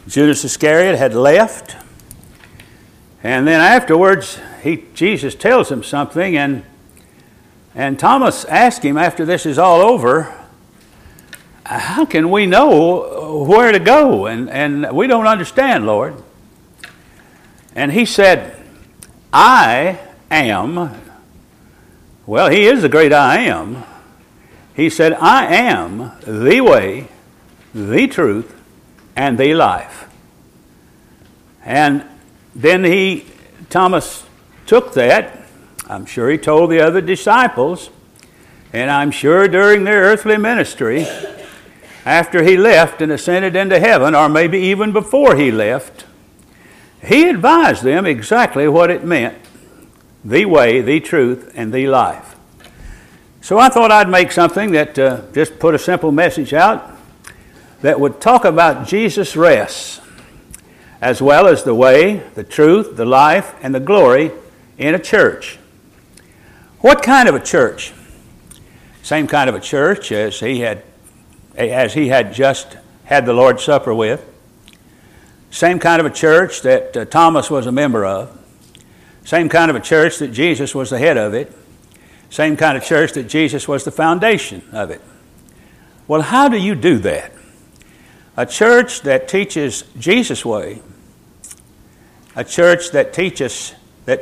Judas Iscariot had left. And then afterwards, Jesus tells him something, and Thomas asked him after this is all over, how can we know where to go? And we don't understand, Lord. And he said, I am. Well, he is the great I am. He said, I am the way, the truth, and the life. And then Thomas took that. I'm sure he told the other disciples, and I'm sure during their earthly ministry, after he left and ascended into heaven, or maybe even before he left, he advised them exactly what it meant, the way, the truth, and the life. So I thought I'd make something that just put a simple message out that would talk about Jesus' rest, as well as the way, the truth, the life, and the glory in a church. What kind of a church? Same kind of a church as he had just had the Lord's Supper with. Same kind of a church that Thomas was a member of. Same kind of a church that Jesus was the head of it. Same kind of church that Jesus was the foundation of it. Well, how do you do that? A church that teaches Jesus' way, a church that teaches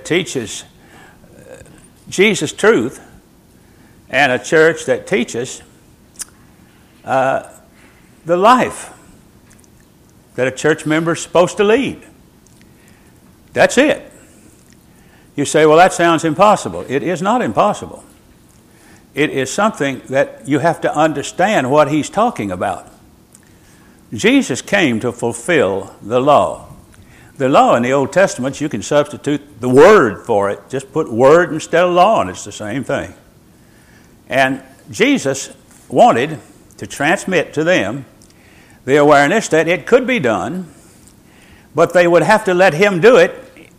Jesus' truth, and a church that teaches the life that a church member is supposed to lead. That's it. You say, well, that sounds impossible. It is not impossible. It is something that you have to understand what he's talking about. Jesus came to fulfill the law. The law in the Old Testament, you can substitute the word for it. Just put word instead of law, and it's the same thing. And Jesus wanted to transmit to them the awareness that it could be done, but they would have to let him do it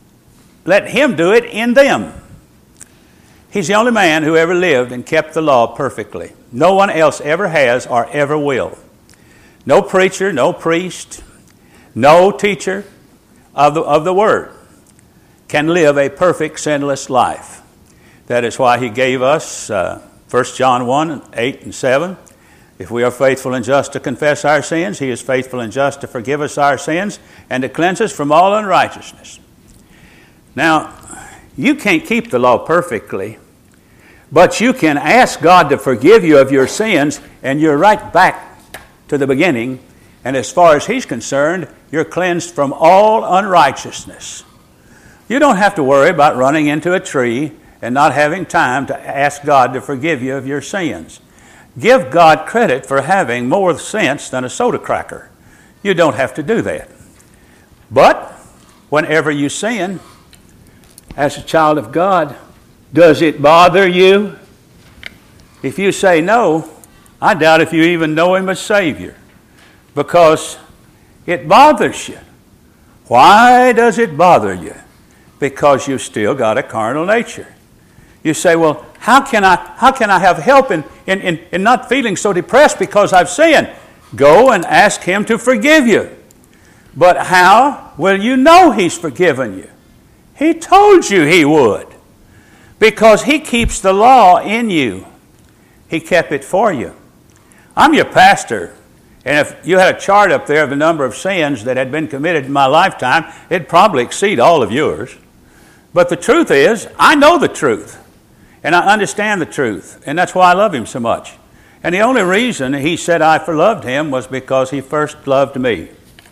in them. He's the only man who ever lived and kept the law perfectly. No one else ever has or ever will. No preacher, no priest, no teacher of the Word can live a perfect, sinless life. That is why he gave us 1 John 1, 8 and 7. If we are faithful and just to confess our sins, he is faithful and just to forgive us our sins and to cleanse us from all unrighteousness. Now, you can't keep the law perfectly, but you can ask God to forgive you of your sins, and you're right back to the beginning. And as far as he's concerned, you're cleansed from all unrighteousness. You don't have to worry about running into a tree and not having time to ask God to forgive you of your sins. Give God credit for having more sense than a soda cracker. You don't have to do that. But whenever you sin, as a child of God, does it bother you? If you say no, I doubt if you even know him as Savior, because it bothers you. Why does it bother you? Because you've still got a carnal nature. You say, well, how can I have help in not feeling so depressed because I've sinned? Go and ask him to forgive you. But how will you know he's forgiven you? He told you he would, because he keeps the law in you. He kept it for you. I'm your pastor, and if you had a chart up there of the number of sins that had been committed in my lifetime, it'd probably exceed all of yours. But the truth is, I know the truth, and I understand the truth, and that's why I love him so much. And the only reason he said I loved him was because he first loved me.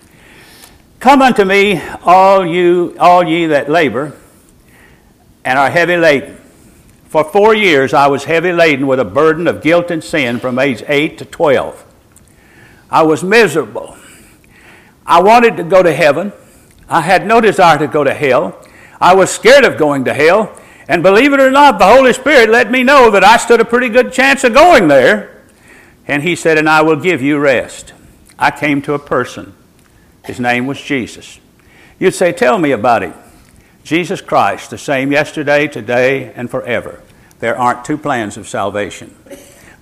Come unto me, all ye that labor and are heavy laden. For 4 years I was heavy laden with a burden of guilt and sin from age 8 to 12. I was miserable. I wanted to go to heaven. I had no desire to go to hell. I was scared of going to hell. And believe it or not, the Holy Spirit let me know that I stood a pretty good chance of going there. And he said, and I will give you rest. I came to a person. His name was Jesus. You'd say, tell me about him. Jesus Christ, the same yesterday, today, and forever. There aren't two plans of salvation.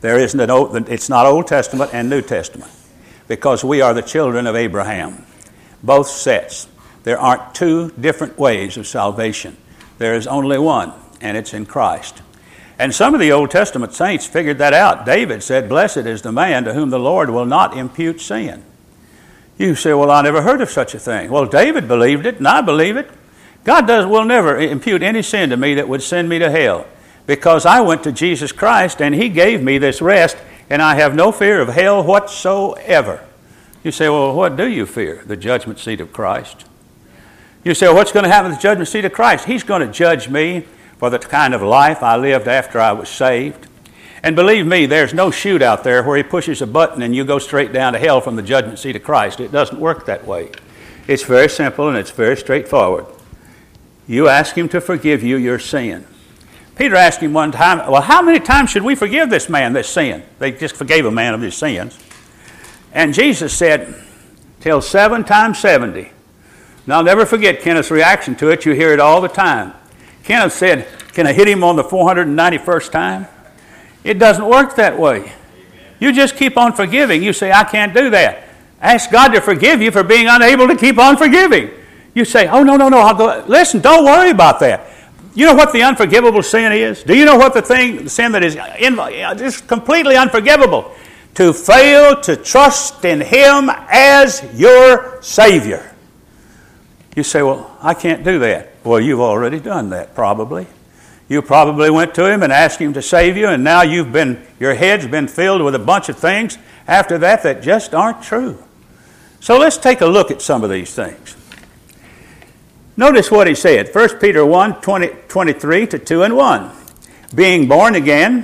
It's not Old Testament and New Testament, because we are the children of Abraham. both sets. There aren't two different ways of salvation. There is only one, and it's in Christ. And some of the Old Testament saints figured that out. David said, "Blessed is the man to whom the Lord will not impute sin." You say, "Well, I never heard of such a thing." Well, David believed it, and I believe it. God will never impute any sin to me that would send me to hell, because I went to Jesus Christ, and He gave me this rest, and I have no fear of hell whatsoever. You say, "Well, what do you fear?" The judgment seat of Christ. You say, "Well, what's going to happen at the judgment seat of Christ?" He's going to judge me for the kind of life I lived after I was saved. And believe me, there's no chute out there where He pushes a button and you go straight down to hell from the judgment seat of Christ. It doesn't work that way. It's very simple and it's very straightforward. You ask Him to forgive you your sin. Peter asked Him one time, "Well, how many times should we forgive this man this sin?" They just forgave a man of his sins. And Jesus said, "Till 7 times 70. And I'll never forget Kenneth's reaction to it. You hear it all the time. Kenneth said, "Can I hit him on the 491st time?" It doesn't work that way. You just keep on forgiving. You say, "I can't do that." Ask God to forgive you for being unable to keep on forgiving. You say, "Oh, no, I'll go." Listen, don't worry about that. You know what the unforgivable sin is? Do you know what the sin that is just completely unforgivable? To fail to trust in Him as your Savior. You say, "Well, I can't do that." Well, you've already done that, probably. You probably went to Him and asked Him to save you, and now your head's been filled with a bunch of things after that just aren't true. So let's take a look at some of these things. Notice what he said, 1 Peter 1, 23 to 2 and 1. Being born again.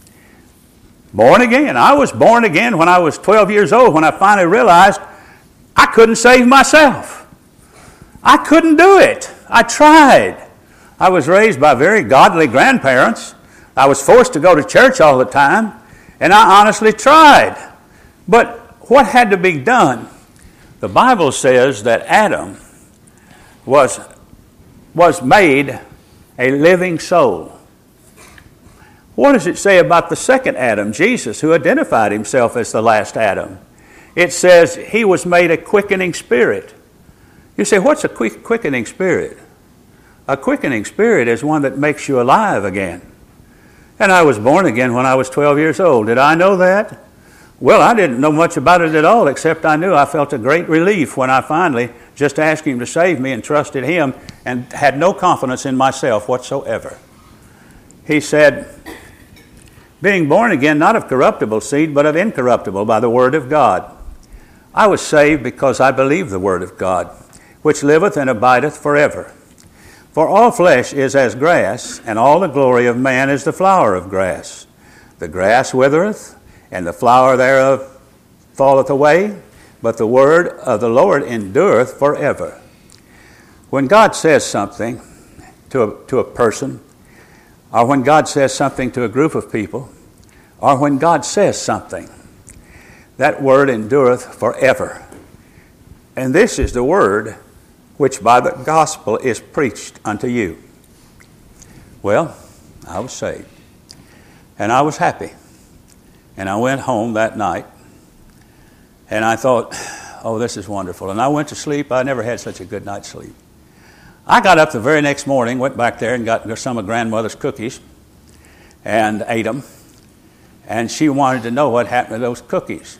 Born again. I was born again when I was 12 years old, when I finally realized I couldn't save myself. I couldn't do it. I tried. I was raised by very godly grandparents. I was forced to go to church all the time, and I honestly tried. But what had to be done? The Bible says that Adam was made a living soul. What does it say about the second Adam, Jesus, who identified Himself as the last Adam? It says He was made a quickening spirit. You say, what's a quickening spirit? A quickening spirit is one that makes you alive again. And I was born again when I was 12 years old. Did I know that? Well, I didn't know much about it at all, except I knew I felt a great relief when I finally just asked Him to save me and trusted Him and had no confidence in myself whatsoever. He said, being born again, not of corruptible seed, but of incorruptible, by the word of God. I was saved because I believed the word of God, which liveth and abideth forever. For all flesh is as grass, and all the glory of man is the flower of grass. The grass withereth, and the flower thereof falleth away, but the word of the Lord endureth forever. When God says something to a person, or when God says something to a group of people, or when God says something, that word endureth forever. And this is the word which by the gospel is preached unto you. Well, I was saved. And I was happy. And I went home that night. And I thought, oh, this is wonderful. And I went to sleep. I never had such a good night's sleep. I got up the very next morning, went back there and got some of grandmother's cookies and ate them. And she wanted to know what happened to those cookies.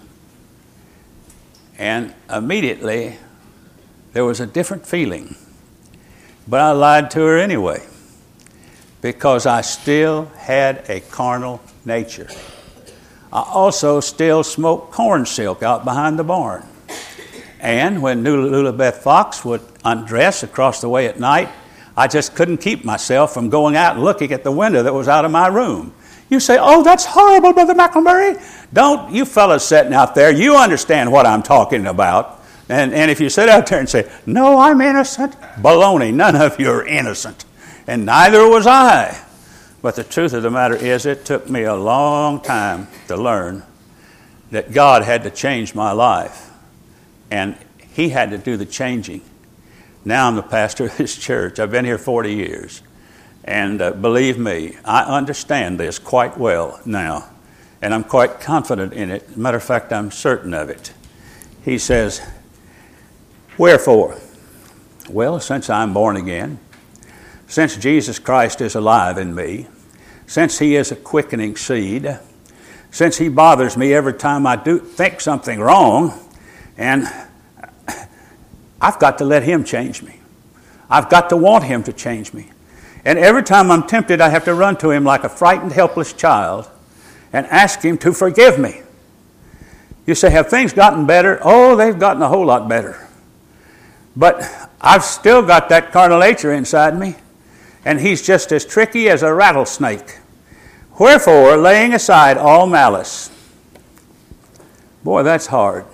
And immediately, there was a different feeling. But I lied to her anyway, because I still had a carnal nature. I also still smoked corn silk out behind the barn. And when Lulabeth Fox would undress across the way at night, I just couldn't keep myself from going out and looking at the window that was out of my room. You say, oh, that's horrible, Brother McElmurray. Don't, you fellas sitting out there, you understand what I'm talking about. And if you sit out there and say, no, I'm innocent, baloney, none of you are innocent. And neither was I. But the truth of the matter is, it took me a long time to learn that God had to change my life. And He had to do the changing. Now I'm the pastor of this church. I've been here 40 years. And believe me, I understand this quite well now. And I'm quite confident in it. As a matter of fact, I'm certain of it. He says, Wherefore? Well, since I'm born again, since Jesus Christ is alive in me, since He is a quickening seed, since He bothers me every time I do think something wrong, and I've got to let Him change me. I've got to want Him to change me. And every time I'm tempted, I have to run to Him like a frightened, helpless child and ask Him to forgive me. You say, have things gotten better? Oh, they've gotten a whole lot better. But I've still got that carnal nature inside me, and he's just as tricky as a rattlesnake. Wherefore, laying aside all malice. Boy, that's hard.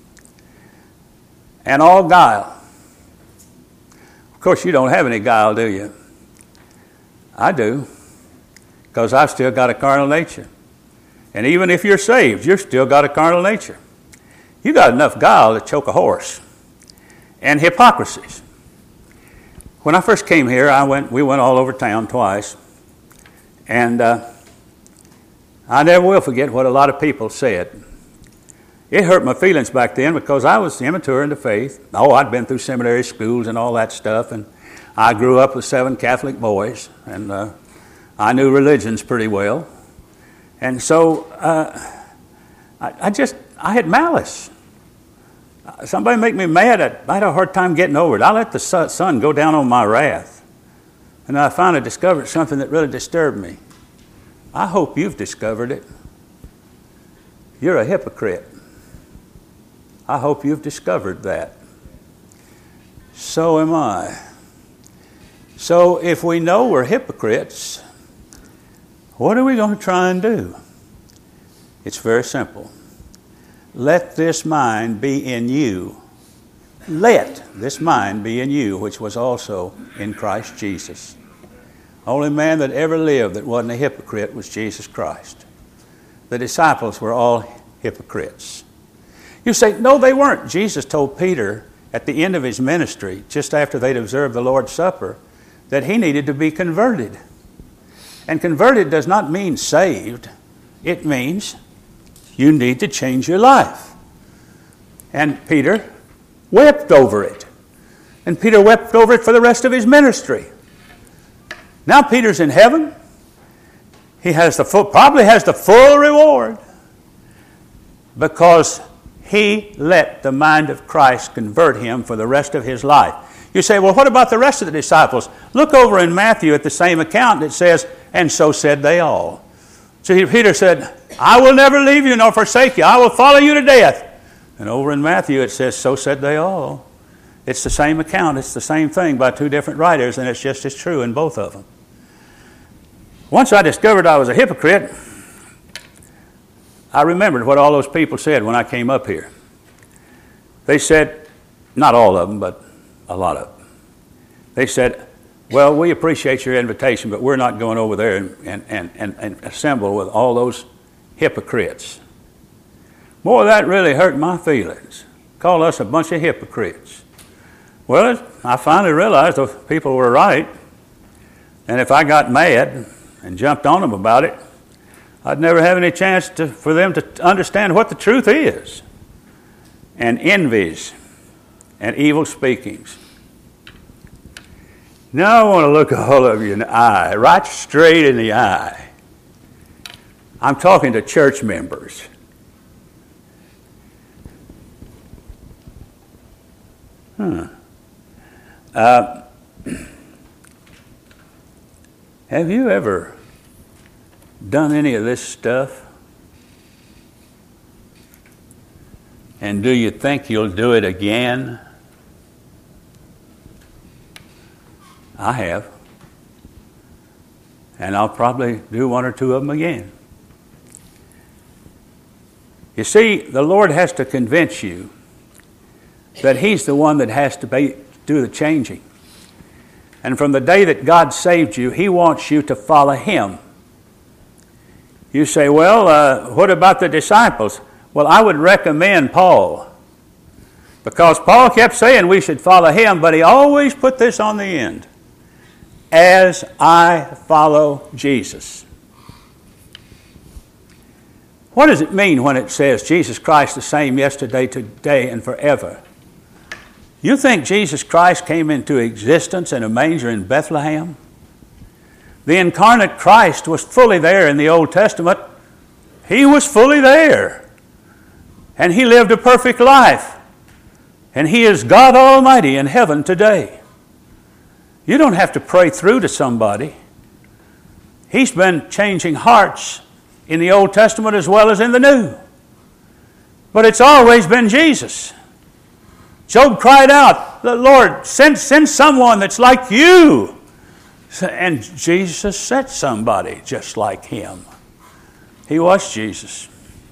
And all guile. Of course, you don't have any guile, do you? I do, because I've still got a carnal nature. And even if you're saved, you've still got a carnal nature. You got enough guile to choke a horse. And hypocrisies. When I first came here, we went all over town twice. And I never will forget what a lot of people said. It hurt my feelings back then because I was immature in the faith. Oh, I'd been through seminary schools and all that stuff. And I grew up with 7 Catholic boys. And I knew religions pretty well. And so I had malice. Somebody make me mad, I had a hard time getting over it. I let the sun go down on my wrath. And I finally discovered something that really disturbed me. I hope you've discovered it. You're a hypocrite. I hope you've discovered that. So am I. So if we know we're hypocrites, what are we going to try and do? It's very simple. Let this mind be in you. Let this mind be in you, which was also in Christ Jesus. Only man that ever lived that wasn't a hypocrite was Jesus Christ. The disciples were all hypocrites. You say, no, they weren't. Jesus told Peter at the end of his ministry, just after they'd observed the Lord's Supper, that he needed to be converted. And converted does not mean saved. It means you need to change your life. And Peter wept over it. And Peter wept over it for the rest of his ministry. Now Peter's in heaven. He has probably has the full reward because he let the mind of Christ convert him for the rest of his life. You say, well, what about the rest of the disciples? Look over in Matthew at the same account. It says, and so said they all. So Peter said, I will never leave you nor forsake you. I will follow you to death. And over in Matthew it says, so said they all. It's the same account. It's the same thing by 2 different writers, and it's just as true in both of them. Once I discovered I was a hypocrite, I remembered what all those people said when I came up here. They said, not all of them, but a lot of them. They said, well, we appreciate your invitation, but we're not going over there and assemble with all those hypocrites. Boy, that really hurt my feelings. Call us a bunch of hypocrites. Well, I finally realized those people were right. And if I got mad and jumped on them about it, I'd never have any chance for them to understand what the truth is. And envies and evil speakings. Now I want to look all of you in the eye, right straight in the eye. I'm talking to church members. Have you ever done any of this stuff? And do you think you'll do it again? I have. And I'll probably do 1 or 2 of them again. You see, the Lord has to convince you that He's the one that has to do the changing. And from the day that God saved you, He wants you to follow Him. You say, well, what about the disciples? Well, I would recommend Paul. Because Paul kept saying we should follow him, but he always put this on the end. As I follow Jesus. What does it mean when it says Jesus Christ the same yesterday, today, and forever? You think Jesus Christ came into existence in a manger in Bethlehem? The incarnate Christ was fully there in the Old Testament. He was fully there. And He lived a perfect life. And He is God Almighty in heaven today. You don't have to pray through to somebody. He's been changing hearts in the Old Testament as well as in the New. But it's always been Jesus. Job cried out, Lord, send someone that's like you. And Jesus sent somebody just like Him. He was Jesus.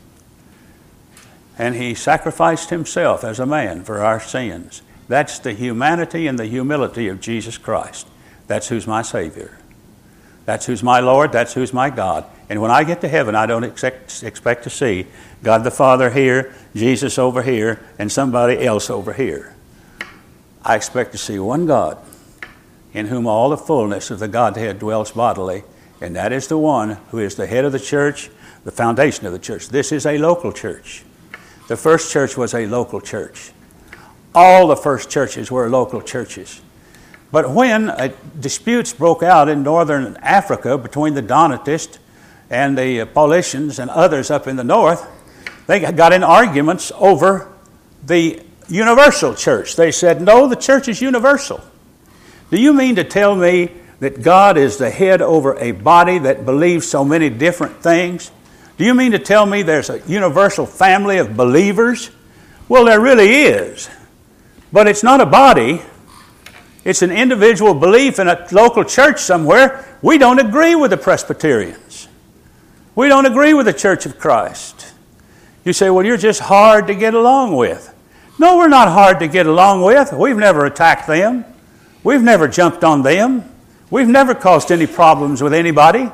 And He sacrificed Himself as a man for our sins. That's the humanity and the humility of Jesus Christ. That's who's my Savior. That's who's my Lord. That's who's my God. And when I get to heaven, I don't expect to see God the Father here, Jesus over here, and somebody else over here. I expect to see one God in whom all the fullness of the Godhead dwells bodily, and that is the one who is the head of the church, the foundation of the church. This is a local church. The first church was a local church. All the first churches were local churches. But when disputes broke out in northern Africa between the Donatists and the Paulicians and others up in the north, they got in arguments over the universal church. They said, no, the church is universal. Do you mean to tell me that God is the head over a body that believes so many different things? Do you mean to tell me there's a universal family of believers? Well, there really is. But it's not a body. It's an individual belief in a local church somewhere. We don't agree with the Presbyterians. We don't agree with the Church of Christ. You say, well, you're just hard to get along with. No, we're not hard to get along with. We've never attacked them. We've never jumped on them. We've never caused any problems with anybody.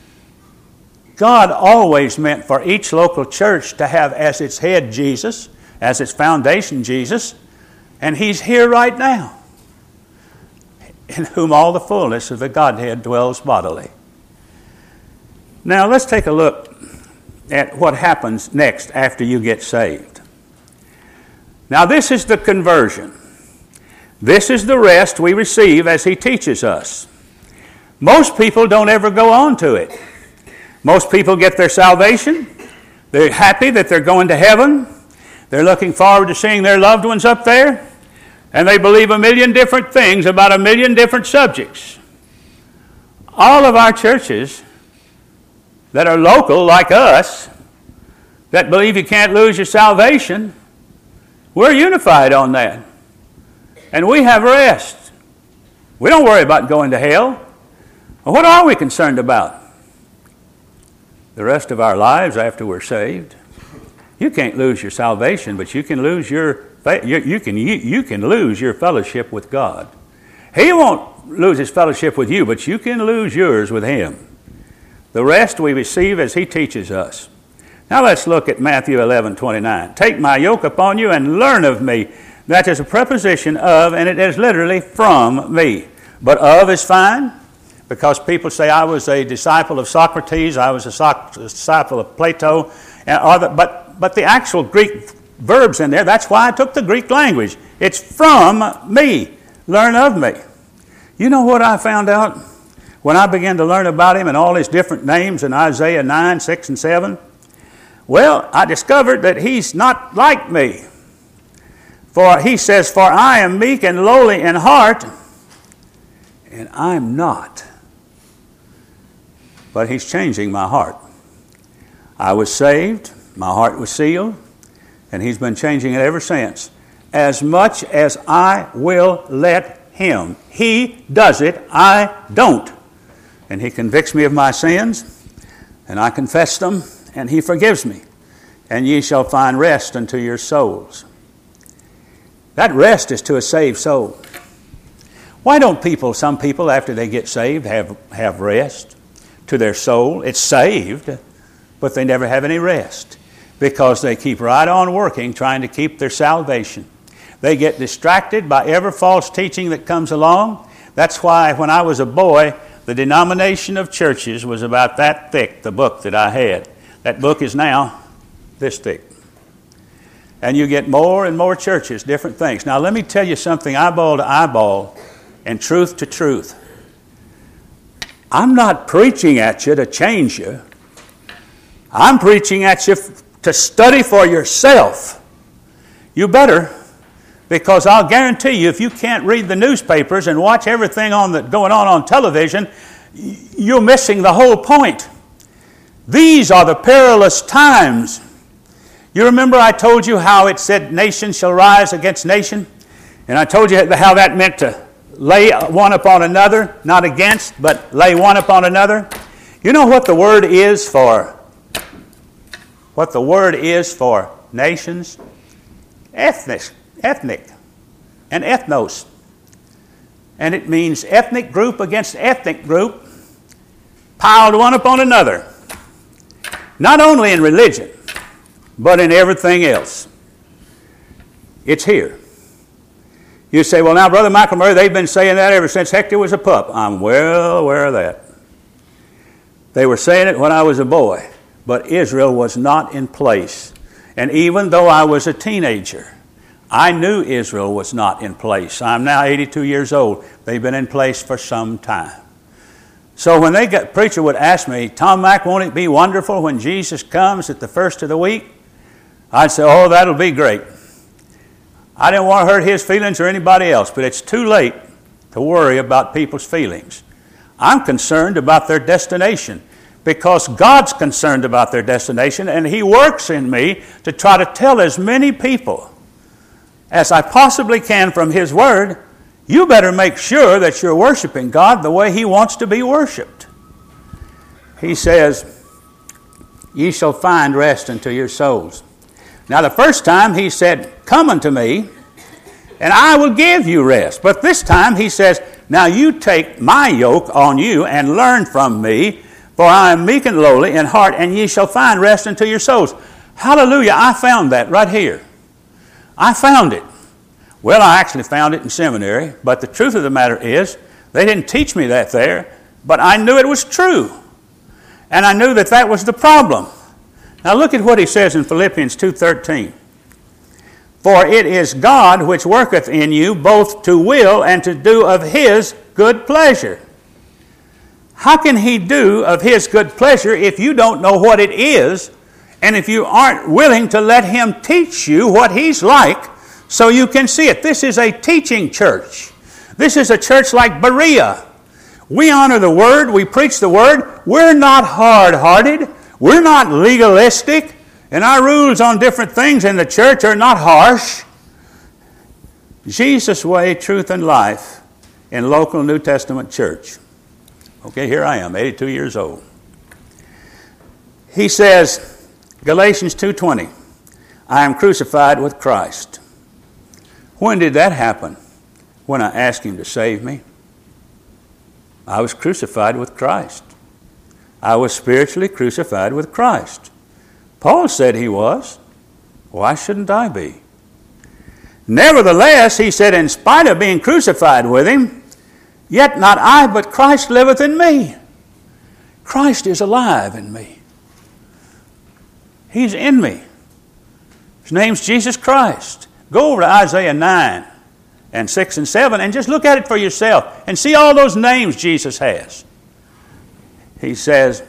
God always meant for each local church to have as its head Jesus, as its foundation Jesus, and He's here right now, in whom all the fullness of the Godhead dwells bodily. Now let's take a look at what happens next after you get saved. Now this is the conversion. This is the rest we receive as He teaches us. Most people don't ever go on to it. Most people get their salvation. They're happy that they're going to heaven. They're looking forward to seeing their loved ones up there. And they believe a million different things about a million different subjects. All of our churches that are local, like us, that believe you can't lose your salvation, we're unified on that. And we have rest. We don't worry about going to hell. Well, what are we concerned about? The rest of our lives after we're saved. You can't lose your salvation, but you can lose your lose your fellowship with God. He won't lose His fellowship with you, but you can lose yours with Him. The rest we receive as He teaches us. Now let's look at Matthew 11:29. Take my yoke upon you and learn of me. That is a preposition of, and it is literally from me. But of is fine, because people say I was a disciple of Socrates, I was a disciple of Plato, but the actual Greek verbs in there, that's why I took the Greek language. It's from me. Learn of me. You know what I found out when I began to learn about Him and all His different names in Isaiah 9, 6, and 7? Well, I discovered that He's not like me. For He says, for I am meek and lowly in heart, and I'm not. But He's changing my heart. I was saved, my heart was sealed, and He's been changing it ever since. As much as I will let Him. He does it, I don't. And He convicts me of my sins, and I confess them, and He forgives me. And ye shall find rest unto your souls. That rest is to a saved soul. Why don't some people after they get saved have rest to their soul? It's saved, but they never have any rest because they keep right on working trying to keep their salvation. They get distracted by every false teaching that comes along. That's why when I was a boy, the denomination of churches was about that thick, the book that I had. That book is now this thick. And you get more and more churches, different things. Now let me tell you something, eyeball to eyeball and truth to truth. I'm not preaching at you to change you. I'm preaching at you to study for yourself. You better, because I'll guarantee you, if you can't read the newspapers and watch everything going on television, you're missing the whole point. These are the perilous times. You remember I told you how it said nation shall rise against nation? And I told you how that meant to lay one upon another, not against, but lay one upon another. You know what the word is for? What the word is for nations? Ethnic, and ethnos. And it means ethnic group against ethnic group, piled one upon another. Not only in religion, but in everything else. It's here. You say, well now, Brother Michael Murray, they've been saying that ever since Hector was a pup. I'm well aware of that. They were saying it when I was a boy, but Israel was not in place. And even though I was a teenager, I knew Israel was not in place. I'm now 82 years old. They've been in place for some time. So when preacher would ask me, Tom Mack, won't it be wonderful when Jesus comes at the first of the week? I'd say, oh, that'll be great. I didn't want to hurt his feelings or anybody else, but it's too late to worry about people's feelings. I'm concerned about their destination because God's concerned about their destination, and He works in me to try to tell as many people as I possibly can from His Word. You better make sure that you're worshiping God the way He wants to be worshiped. He says, ye shall find rest unto your souls. Now the first time He said, come unto me, and I will give you rest. But this time He says, now you take my yoke on you and learn from me, for I am meek and lowly in heart, and ye shall find rest unto your souls. Hallelujah, I found that right here. I found it. Well, I actually found it in seminary, but the truth of the matter is, they didn't teach me that there, but I knew it was true. And I knew that that was the problem. Now look at what he says in Philippians 2:13. For it is God which worketh in you both to will and to do of His good pleasure. How can He do of His good pleasure if you don't know what it is, and if you aren't willing to let Him teach you what He's like so you can see it? This is a teaching church. This is a church like Berea. We honor the Word. We preach the Word. We're not hard-hearted. We're not legalistic. And our rules on different things in the church are not harsh. Jesus' way, truth, and life in local New Testament church. Okay, here I am, 82 years old. He says, Galatians 2:20, I am crucified with Christ. When did that happen? When I asked Him to save me. I was crucified with Christ. I was spiritually crucified with Christ. Paul said he was. Why shouldn't I be? Nevertheless, he said, in spite of being crucified with Him, yet not I, but Christ liveth in me. Christ is alive in me. He's in me. His name's Jesus Christ. Go over to Isaiah 9 and 6 and 7 and just look at it for yourself and see all those names Jesus has. He says,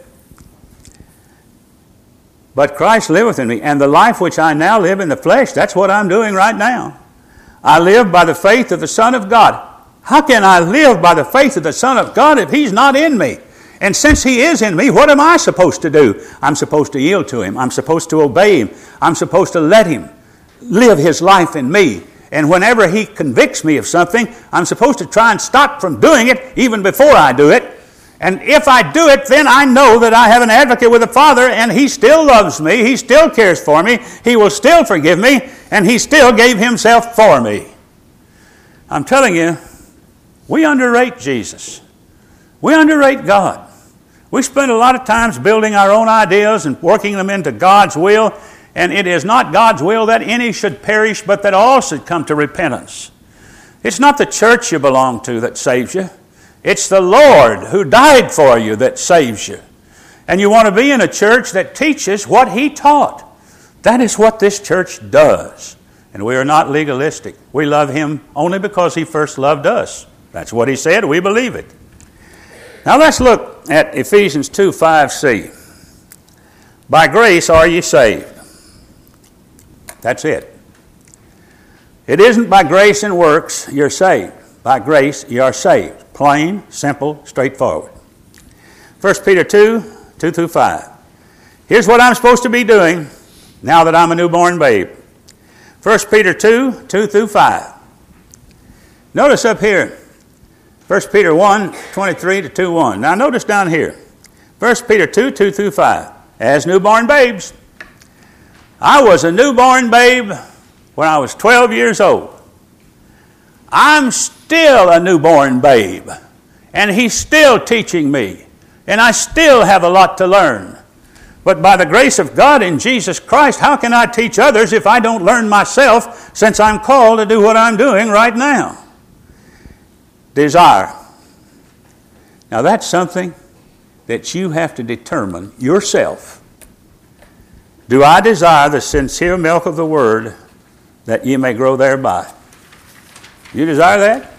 but Christ liveth in me, and the life which I now live in the flesh, that's what I'm doing right now. I live by the faith of the Son of God. How can I live by the faith of the Son of God if He's not in me? And since He is in me, what am I supposed to do? I'm supposed to yield to Him. I'm supposed to obey Him. I'm supposed to let Him live His life in me. And whenever He convicts me of something, I'm supposed to try and stop from doing it even before I do it. And if I do it, then I know that I have an advocate with the Father, and He still loves me. He still cares for me. He will still forgive me, and He still gave Himself for me. I'm telling you, we underrate Jesus. We underrate God. We spend a lot of times building our own ideas and working them into God's will, and it is not God's will that any should perish, but that all should come to repentance. It's not the church you belong to that saves you. It's the Lord who died for you that saves you. And you want to be in a church that teaches what He taught. That is what this church does. And we are not legalistic. We love Him only because He first loved us. That's what He said. We believe it. Now let's look at Ephesians 2:5c. By grace are ye saved. That's it. It isn't by grace and works you're saved. By grace you are saved. Plain, simple, straightforward. 1 Peter 2:2-5. Here's what I'm supposed to be doing now that I'm a newborn babe. 1 Peter 2:2-5. Notice up here, 1 Peter 1:23-2:1. Now notice down here, 1 Peter 2:2-5. As newborn babes. I was a newborn babe when I was 12 years old. I'm still a newborn babe. And He's still teaching me. And I still have a lot to learn. But by the grace of God in Jesus Christ, how can I teach others if I don't learn myself, since I'm called to do what I'm doing right now? Desire. Now that's something that you have to determine yourself. Do I desire the sincere milk of the Word, that ye may grow thereby? You desire that?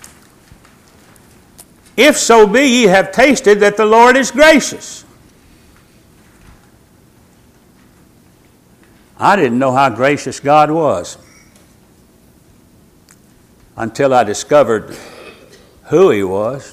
If so be ye have tasted that the Lord is gracious. I didn't know how gracious God was until I discovered who He was.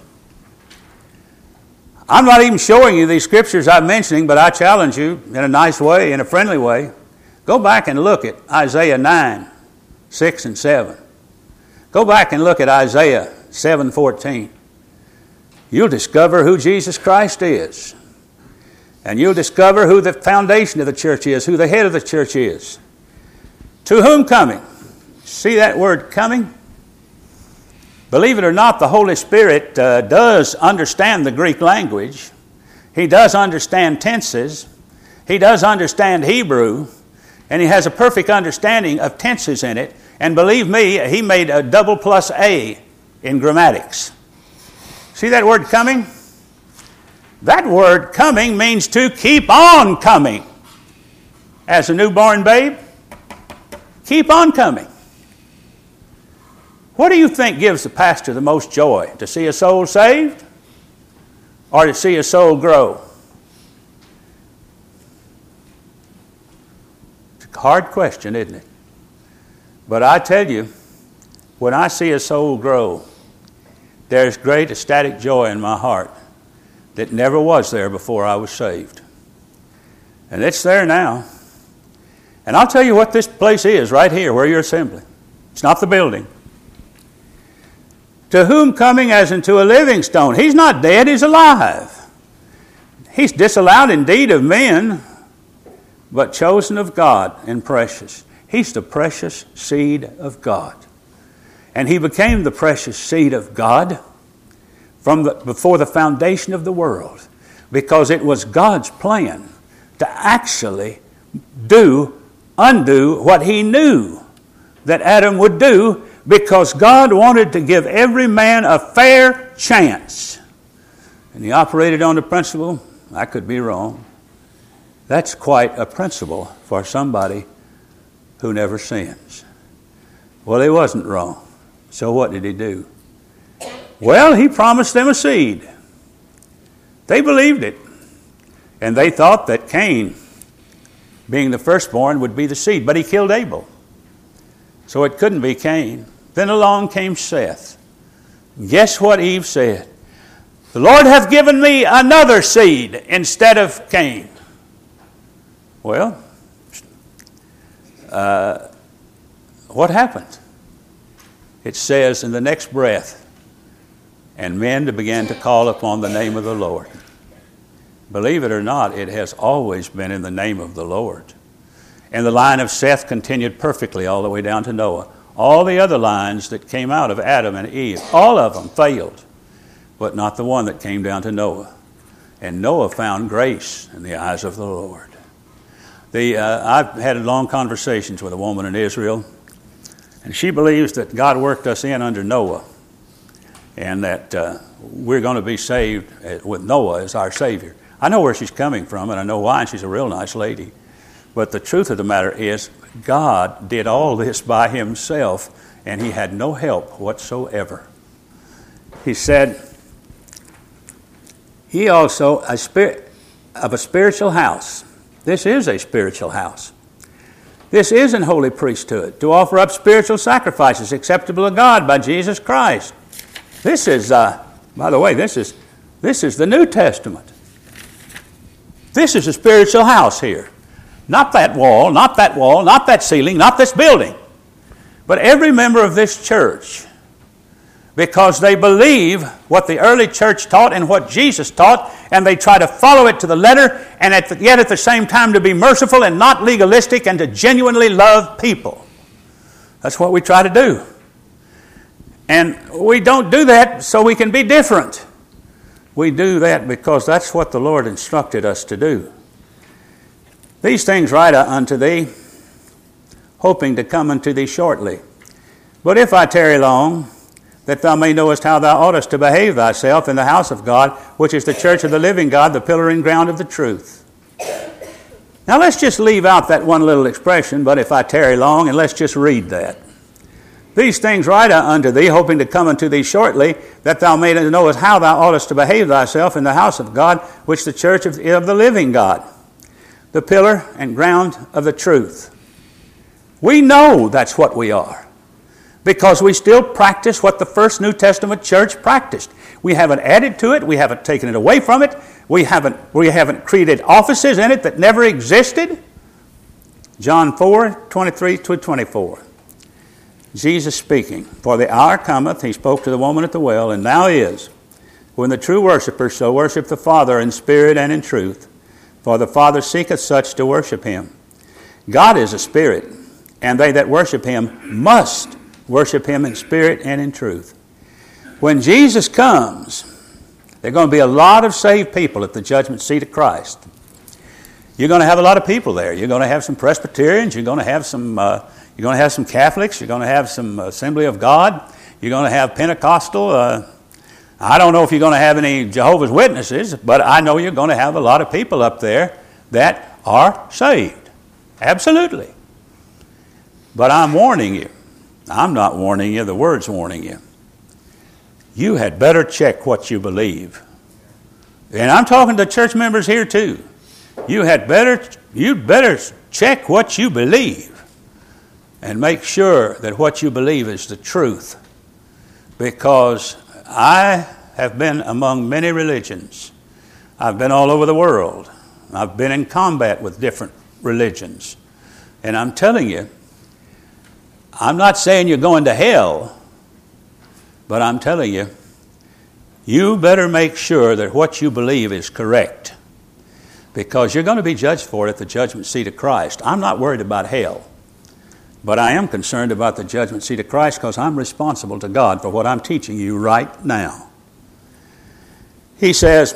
I'm not even showing you these scriptures I'm mentioning, but I challenge you in a nice way, in a friendly way. Go back and look at Isaiah 9:6 and 7. Go back and look at Isaiah 7:14. You'll discover who Jesus Christ is. And you'll discover who the foundation of the church is, who the head of the church is. To whom coming? See that word coming? Believe it or not, the Holy Spirit does understand the Greek language. He does understand tenses. He does understand Hebrew. And He has a perfect understanding of tenses in it. And believe me, He made a double plus A in grammatics. See that word coming? That word coming means to keep on coming. As a newborn babe, keep on coming. What do you think gives the pastor the most joy? To see a soul saved or to see a soul grow? It's a hard question, isn't it? But I tell you, when I see a soul grow, there's great ecstatic joy in my heart that never was there before I was saved. And it's there now. And I'll tell you what this place is right here where you're assembling. It's not the building. To whom coming as unto a living stone. He's not dead, He's alive. He's disallowed indeed of men, but chosen of God and precious. He's the precious seed of God. And He became the precious seed of God before the foundation of the world, because it was God's plan to actually undo what He knew that Adam would do, because God wanted to give every man a fair chance. And He operated on the principle, I could be wrong, that's quite a principle for somebody who never sins. Well, he wasn't wrong. So what did He do? Well, He promised them a seed. They believed it. And they thought that Cain, being the firstborn, would be the seed. But he killed Abel. So it couldn't be Cain. Then along came Seth. Guess what Eve said? The Lord hath given me another seed instead of Cain. Well, what happened? It says in the next breath, and men began to call upon the name of the Lord. Believe it or not, it has always been in the name of the Lord. And the line of Seth continued perfectly all the way down to Noah. All the other lines that came out of Adam and Eve, all of them failed, but not the one that came down to Noah. And Noah found grace in the eyes of the Lord. I've had long conversations with a woman in Israel, and she believes that God worked us in under Noah, and that we're going to be saved with Noah as our Savior. I know where she's coming from, and I know why, and she's a real nice lady. But the truth of the matter is, God did all this by himself, and he had no help whatsoever. He said, ye also of a spiritual house. This is a spiritual house. This is an holy priesthood, to offer up spiritual sacrifices acceptable to God by Jesus Christ. This is, by the way, this is the New Testament. This is a spiritual house here. Not that wall, not that wall, not that ceiling, not this building. But every member of this church, because they believe what the early church taught and what Jesus taught, and they try to follow it to the letter, and yet at the same time to be merciful and not legalistic and to genuinely love people. That's what we try to do. And we don't do that so we can be different. We do that because that's what the Lord instructed us to do. These things write I unto thee, hoping to come unto thee shortly. But if I tarry long, that thou may knowest how thou oughtest to behave thyself in the house of God, which is the church of the living God, the pillar and ground of the truth. Now let's just leave out that one little expression, but if I tarry long, and let's just read that. These things write I unto thee, hoping to come unto thee shortly, that thou mayest know how thou oughtest to behave thyself in the house of God, which the church of the living God, the pillar and ground of the truth. We know that's what we are, because we still practice what the first New Testament church practiced. We haven't added to it. We haven't taken it away from it. We haven't created offices in it that never existed. John 4:23-24. Jesus speaking, for the hour cometh, he spoke to the woman at the well, and now is, when the true worshipers shall worship the Father in spirit and in truth, for the Father seeketh such to worship him. God is a spirit, and they that worship him must worship him in spirit and in truth. When Jesus comes, there are going to be a lot of saved people at the judgment seat of Christ. You're going to have a lot of people there. You're going to have some Presbyterians. You're going to have some Catholics. You're going to have some Assembly of God. You're going to have Pentecostal. I don't know if you're going to have any Jehovah's Witnesses, but I know you're going to have a lot of people up there that are saved. Absolutely. But I'm warning you. I'm not warning you, the Word's warning you. You had better check what you believe. And I'm talking to church members here too. You'd better check what you believe and make sure that what you believe is the truth. Because I have been among many religions. I've been all over the world. I've been in combat with different religions. And I'm telling you, I'm not saying you're going to hell, but I'm telling you, you better make sure that what you believe is correct, because you're going to be judged for it at the judgment seat of Christ. I'm not worried about hell, but I am concerned about the judgment seat of Christ because I'm responsible to God for what I'm teaching you right now. He says,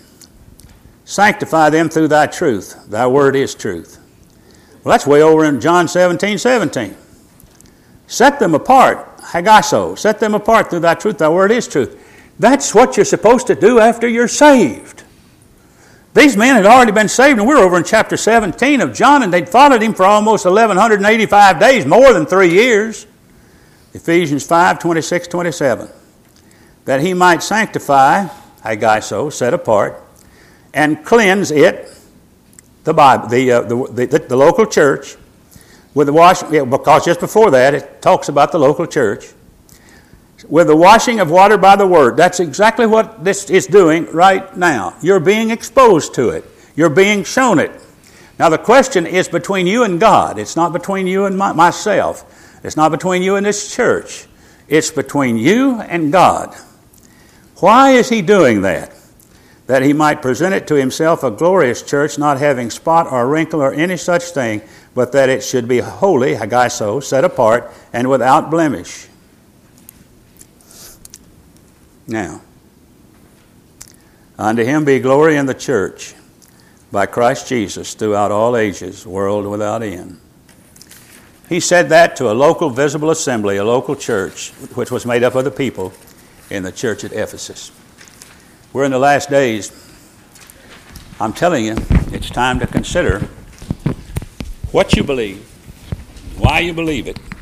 sanctify them through thy truth. Thy word is truth. Well, that's way over in John 17:17. Set them apart, hagasso, set them apart through thy truth, thy word is truth. That's what you're supposed to do after you're saved. These men had already been saved, and we're over in chapter 17 of John, and they'd followed him for almost 1,185 days, more than 3 years. Ephesians 5:26-27. That he might sanctify, hagasso, set apart, and cleanse it, the Bible, the local church, with the washing, because just before that it talks about the local church, with the washing of water by the word. That's exactly what this is doing right now. You're being exposed to it. You're being shown it. Now the question is between you and God. It's not between you and myself. It's not between you and this church. It's between you and God. Why is he doing that? That he might present it to himself a glorious church, not having spot or wrinkle or any such thing, but that it should be holy, hagasso, set apart, and without blemish. Now, unto him be glory in the church by Christ Jesus throughout all ages, world without end. He said that to a local visible assembly, a local church, which was made up of the people in the church at Ephesus. We're in the last days. I'm telling you, it's time to consider what you believe, why you believe it.